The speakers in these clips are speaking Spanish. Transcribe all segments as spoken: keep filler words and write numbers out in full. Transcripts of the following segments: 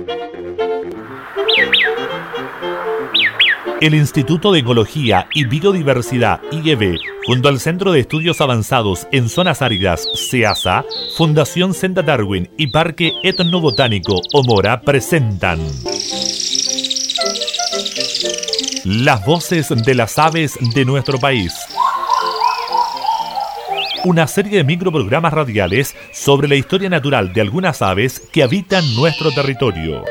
El Instituto de Ecología y Biodiversidad I E B, junto al Centro de Estudios Avanzados en Zonas Áridas SEASA, Fundación Senda Darwin y Parque Etnobotánico Omora presentan Las voces de las aves de nuestro país. Una serie de microprogramas radiales sobre la historia natural de algunas aves que habitan nuestro territorio.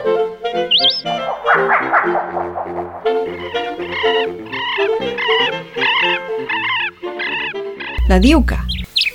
La diuca.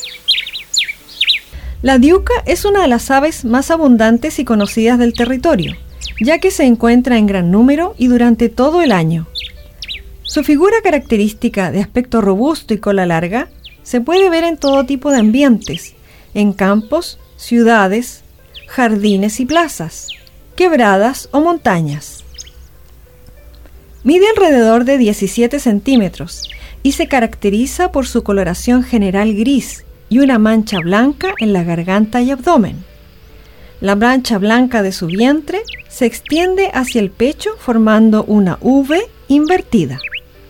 La diuca es una de las aves más abundantes y conocidas del territorio, ya que se encuentra en gran número y durante todo el año. Su figura característica de aspecto robusto y cola larga se puede ver en todo tipo de ambientes, en campos, ciudades, jardines y plazas, quebradas o montañas. Mide alrededor de diecisiete centímetros y se caracteriza por su coloración general gris y una mancha blanca en la garganta y abdomen. La mancha blanca de su vientre se extiende hacia el pecho formando una V invertida.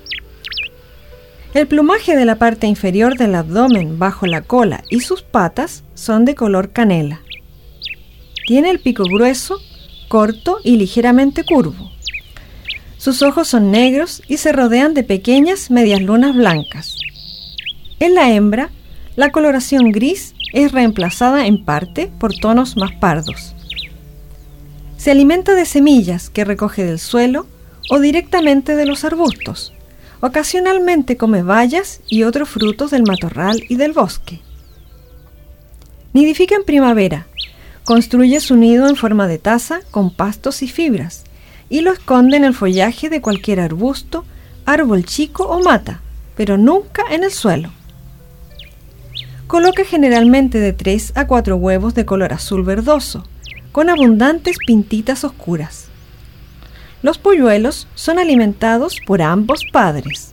El plumaje de la parte inferior del abdomen bajo la cola y sus patas son de color canela. Tiene el pico grueso, corto y ligeramente curvo. Sus ojos son negros y se rodean de pequeñas medias lunas blancas. En la hembra, la coloración gris es reemplazada en parte por tonos más pardos. Se alimenta de semillas que recoge del suelo o directamente de los arbustos. Ocasionalmente come bayas y otros frutos del matorral y del bosque. Nidifica en primavera. Construye su nido en forma de taza con pastos y fibras y lo esconde en el follaje de cualquier arbusto, árbol chico o mata, pero nunca en el suelo. Coloca generalmente de tres a cuatro huevos de color azul verdoso, con abundantes pintitas oscuras. Los polluelos son alimentados por ambos padres.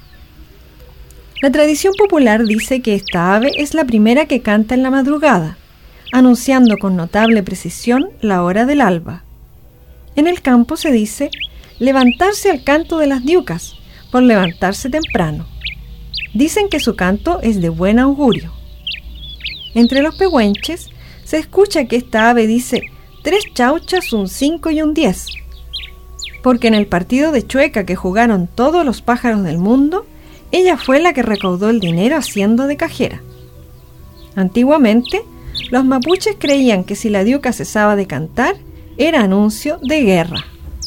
La tradición popular dice que esta ave es la primera que canta en la madrugada, anunciando con notable precisión la hora del alba. En el campo se dice levantarse al canto de las diucas, por levantarse temprano. Dicen que su canto es de buen augurio. Entre los pehuenches se escucha que esta ave dice tres chauchas, un cinco y un diez, porque en el partido de chueca que jugaron todos los pájaros del mundo, ella fue la que recaudó el dinero haciendo de cajera. Antiguamente, los mapuches creían que si la diuca cesaba de cantar, era anuncio de guerra.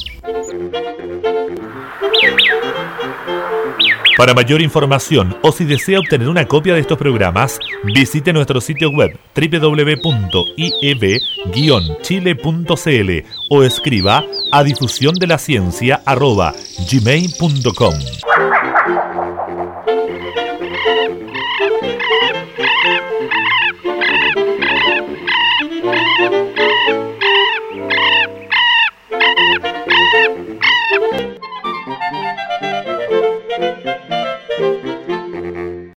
Para mayor información o si desea obtener una copia de estos programas, visite nuestro sitio web doble u doble u doble u punto i e b guion chile punto c l o escriba a difusión de la ciencia arroba gmail punto com.